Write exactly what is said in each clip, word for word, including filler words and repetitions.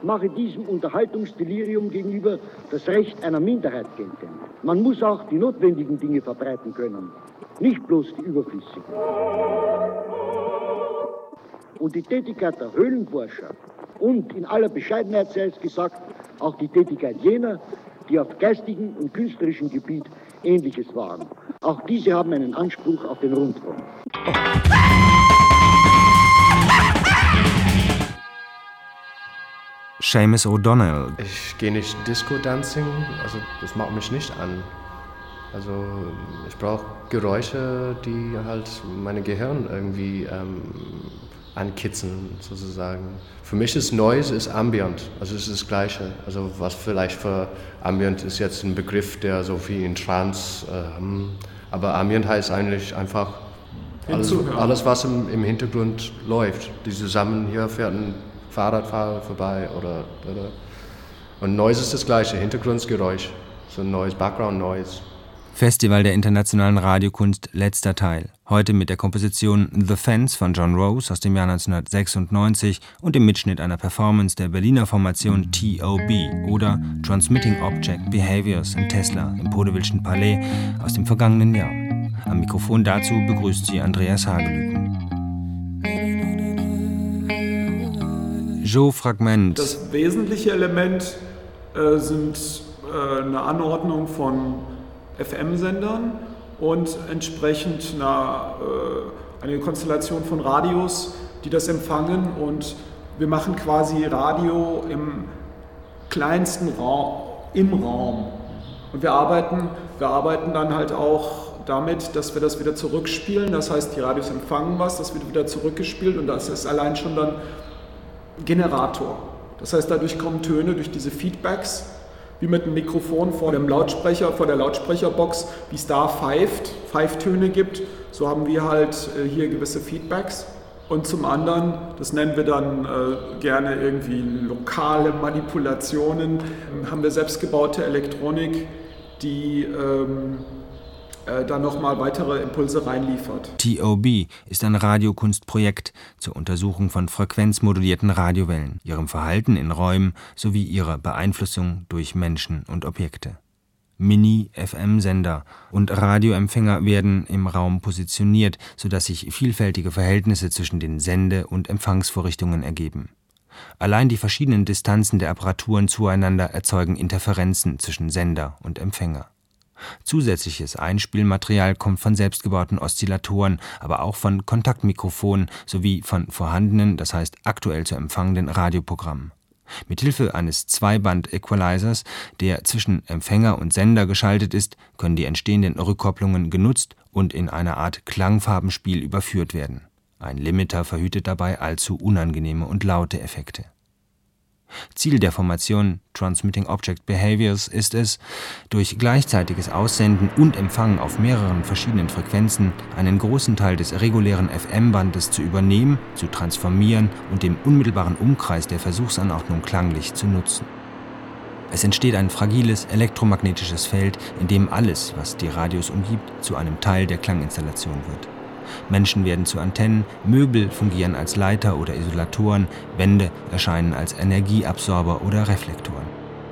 mache diesem Unterhaltungsdelirium gegenüber das Recht einer Minderheit geltend. Man muss auch die notwendigen Dinge verbreiten können, nicht bloß die überflüssigen. Und die Tätigkeit der Höhlenforscher und in aller Bescheidenheit sei es gesagt, auch die Tätigkeit jener, die auf geistigem und künstlerischem Gebiet Ähnliches waren. Auch diese haben einen Anspruch auf den Rundfunk. Oh. Seamus O'Donnell. Ich gehe nicht Disco-Dancing, also das macht mich nicht an. Also ich brauche Geräusche, die halt mein Gehirn irgendwie ähm, ankitzeln, sozusagen. Für mich ist Noise ist Ambient, also es ist das Gleiche. Also was vielleicht für Ambient ist jetzt ein Begriff, der so viel in Trance, ähm, aber Ambient heißt eigentlich einfach alles, alles was im, im Hintergrund läuft. Die zusammen hier fährt ein Fahrradfahrer vorbei oder, oder. Und Noise ist das Gleiche, Hintergrundgeräusch, so Noise, Background Noise. Festival der internationalen Radiokunst, letzter Teil. Heute mit der Komposition The Fence von John Rose aus dem Jahr neunzehnhundertsechsundneunzig und dem Mitschnitt einer Performance der Berliner Formation T O B oder Transmitting Object Behaviors in Tesla im Podewilschen Palais aus dem vergangenen Jahr. Am Mikrofon dazu begrüßt sie Andreas Hagelüken. Joe Fragment. Das wesentliche Element äh, sind äh, eine Anordnung von F M-Sendern und entsprechend eine, äh, eine Konstellation von Radios, die das empfangen, und wir machen quasi Radio im kleinsten Raum, im Raum. Und wir arbeiten, wir arbeiten dann halt auch damit, dass wir das wieder zurückspielen, das heißt, die Radios empfangen was, das wird wieder zurückgespielt und das ist allein schon dann Generator. Das heißt, dadurch kommen Töne durch diese Feedbacks, wie mit einem Mikrofon vor dem Lautsprecher, vor der Lautsprecherbox, wie es da pfeift, Pfeiftöne gibt, so haben wir halt äh, hier gewisse Feedbacks. Und zum anderen, das nennen wir dann äh, gerne irgendwie lokale Manipulationen, äh, haben wir selbstgebaute Elektronik, die ähm, äh, dann nochmal weitere Impulse reinliefert. T O B ist ein Radiokunstprojekt zur Untersuchung von frequenzmodulierten Radiowellen, ihrem Verhalten in Räumen sowie ihrer Beeinflussung durch Menschen und Objekte. Mini-F M-Sender und Radioempfänger werden im Raum positioniert, sodass sich vielfältige Verhältnisse zwischen den Sende- und Empfangsvorrichtungen ergeben. Allein die verschiedenen Distanzen der Apparaturen zueinander erzeugen Interferenzen zwischen Sender und Empfänger. Zusätzliches Einspielmaterial kommt von selbstgebauten Oszillatoren, aber auch von Kontaktmikrofonen sowie von vorhandenen, das heißt aktuell zu empfangenden Radioprogrammen. Mithilfe eines Zweiband-Equalizers, der zwischen Empfänger und Sender geschaltet ist, können die entstehenden Rückkopplungen genutzt und in eine Art Klangfarbenspiel überführt werden. Ein Limiter verhütet dabei allzu unangenehme und laute Effekte. Ziel der Formation Transmitting Object Behaviors ist es, durch gleichzeitiges Aussenden und Empfangen auf mehreren verschiedenen Frequenzen einen großen Teil des regulären F M-Bandes zu übernehmen, zu transformieren und dem unmittelbaren Umkreis der Versuchsanordnung klanglich zu nutzen. Es entsteht ein fragiles elektromagnetisches Feld, in dem alles, was die Radios umgibt, zu einem Teil der Klanginstallation wird. Menschen werden zu Antennen, Möbel fungieren als Leiter oder Isolatoren, Wände erscheinen als Energieabsorber oder Reflektoren.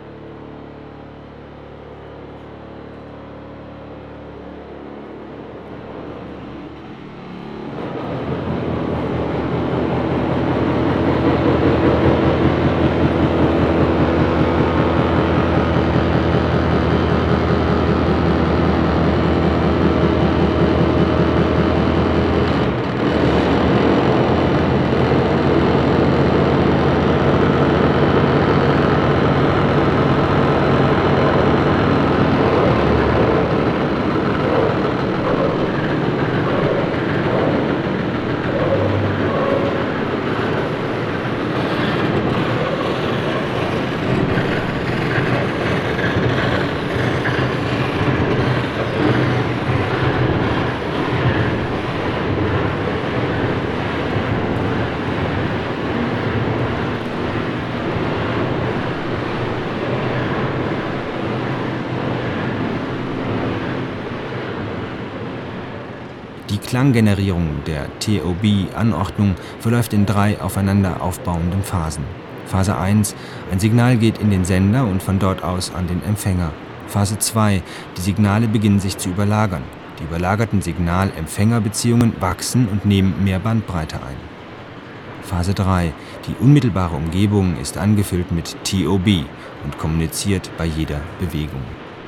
Die Klanggenerierung der T O B-Anordnung verläuft in drei aufeinander aufbauenden Phasen. Phase eins. Ein Signal geht in den Sender und von dort aus an den Empfänger. Phase zwei. Die Signale beginnen sich zu überlagern. Die überlagerten Signal-Empfänger-Beziehungen wachsen und nehmen mehr Bandbreite ein. Phase drei. Die unmittelbare Umgebung ist angefüllt mit T O B und kommuniziert bei jeder Bewegung.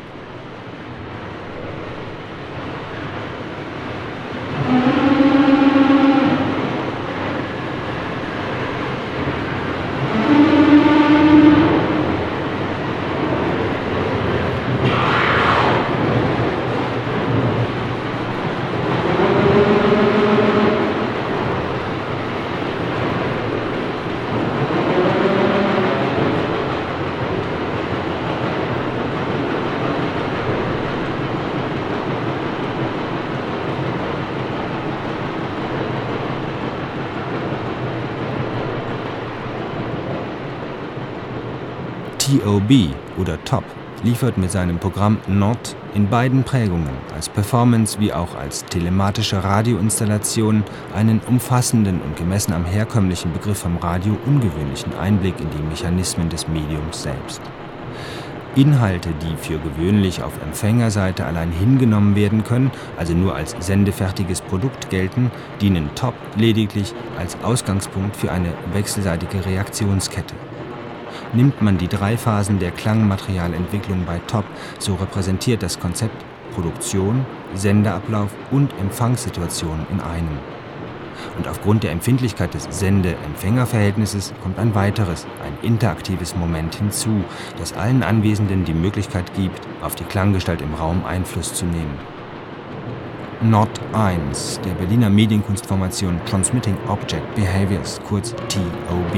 T O B oder Top liefert mit seinem Programm N O T in beiden Prägungen, als Performance wie auch als telematische Radioinstallation, einen umfassenden und gemessen am herkömmlichen Begriff vom Radio ungewöhnlichen Einblick in die Mechanismen des Mediums selbst. Inhalte, die für gewöhnlich auf Empfängerseite allein hingenommen werden können, also nur als sendefertiges Produkt gelten, dienen Top lediglich als Ausgangspunkt für eine wechselseitige Reaktionskette. Nimmt man die drei Phasen der Klangmaterialentwicklung bei Top, so repräsentiert das Konzept Produktion, Sendeablauf und Empfangssituation in einem. Und aufgrund der Empfindlichkeit des Sende-Empfänger-Verhältnisses kommt ein weiteres, ein interaktives Moment hinzu, das allen Anwesenden die Möglichkeit gibt, auf die Klanggestalt im Raum Einfluss zu nehmen. N O T eins der Berliner Medienkunstformation Transmitting Object Behaviors, kurz T O B.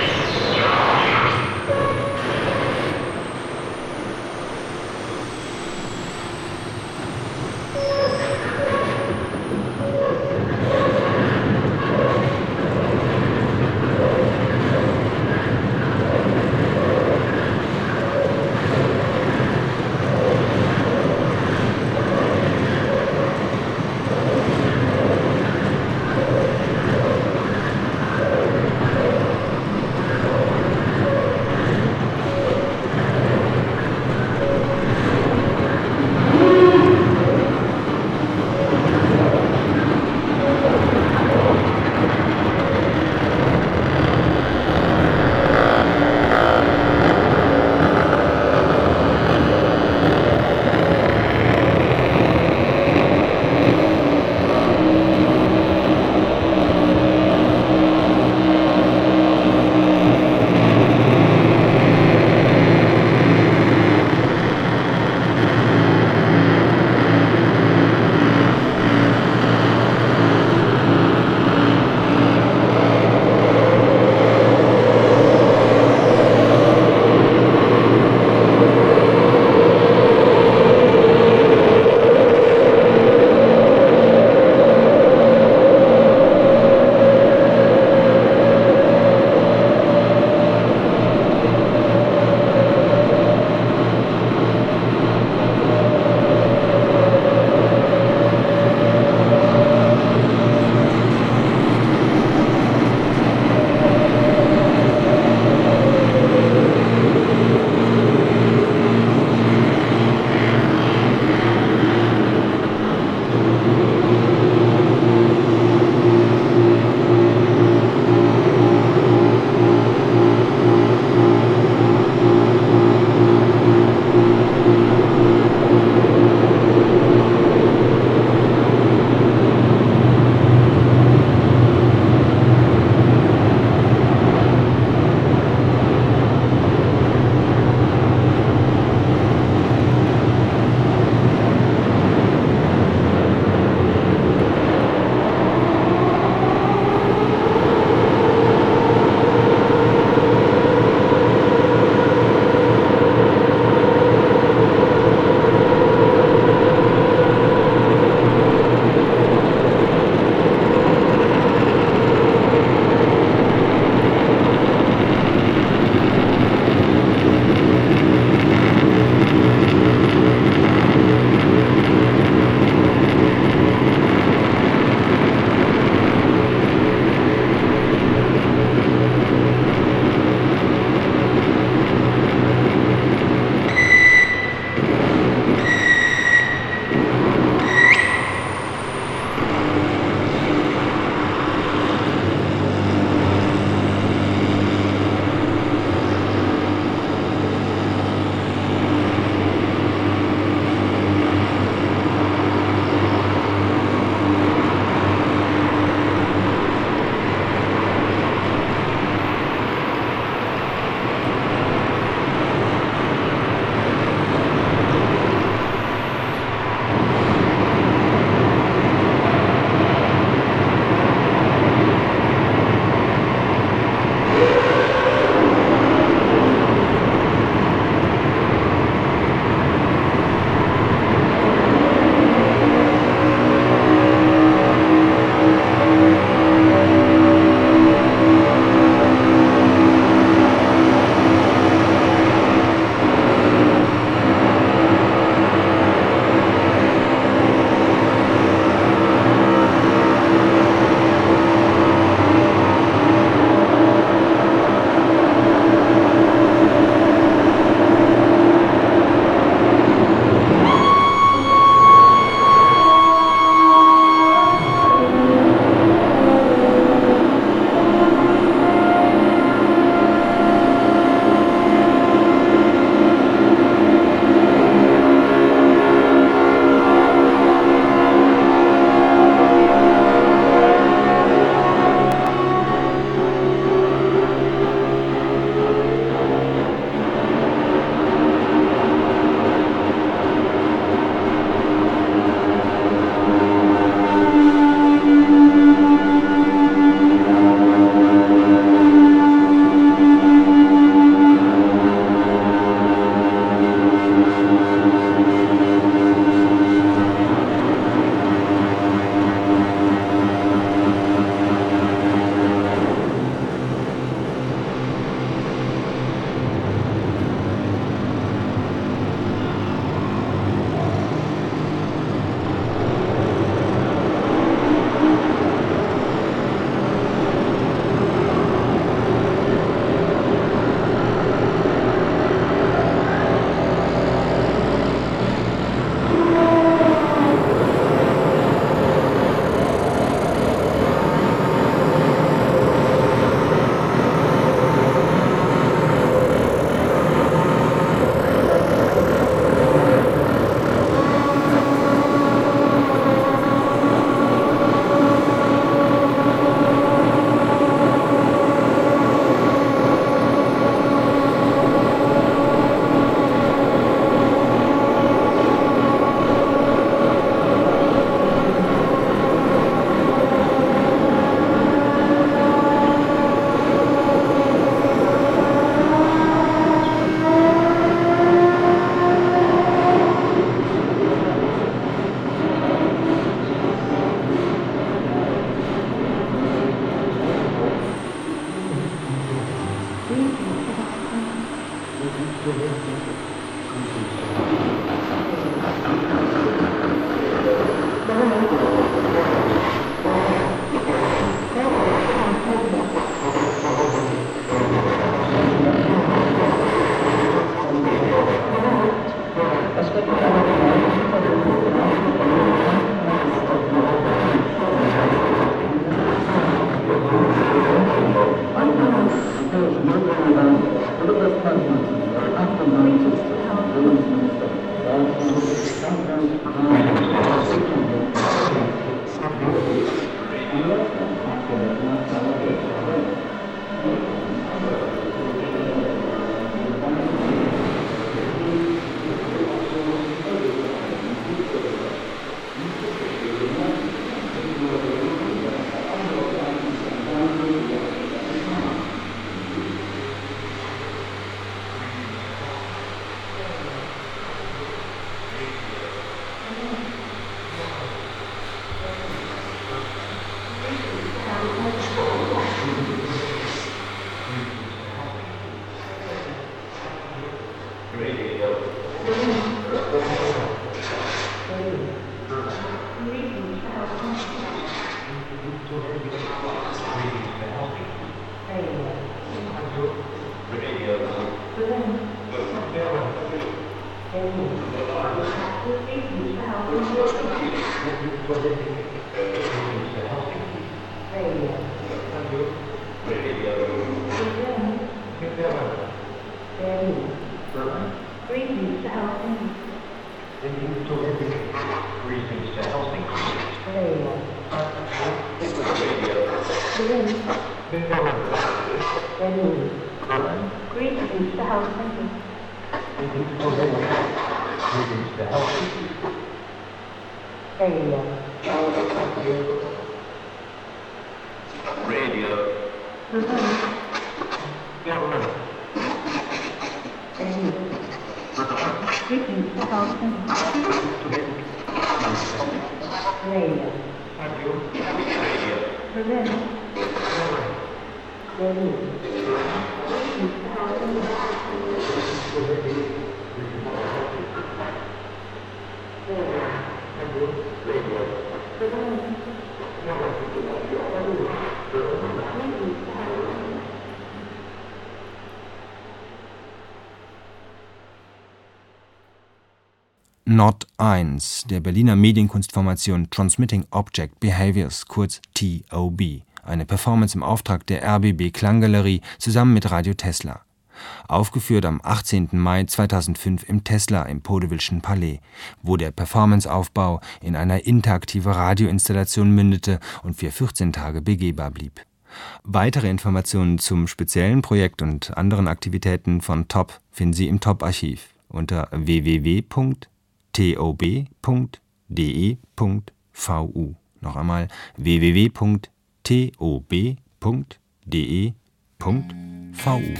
N O D eins der Berliner Medienkunstformation Transmitting Object Behaviors, kurz T O B, eine Performance im Auftrag der R B B Klanggalerie zusammen mit Radio Tesla. Aufgeführt am achtzehnten Mai zweitausendfünf im Tesla im Podewillschen Palais, wo der Performanceaufbau in eine interaktive Radioinstallation mündete und für vierzehn Tage begehbar blieb. Weitere Informationen zum speziellen Projekt und anderen Aktivitäten von T O B finden Sie im T O B-Archiv unter w w w punkt t o b punkt d e punkt v u. Noch einmal w w w punkt t o b punkt d e punkt v u.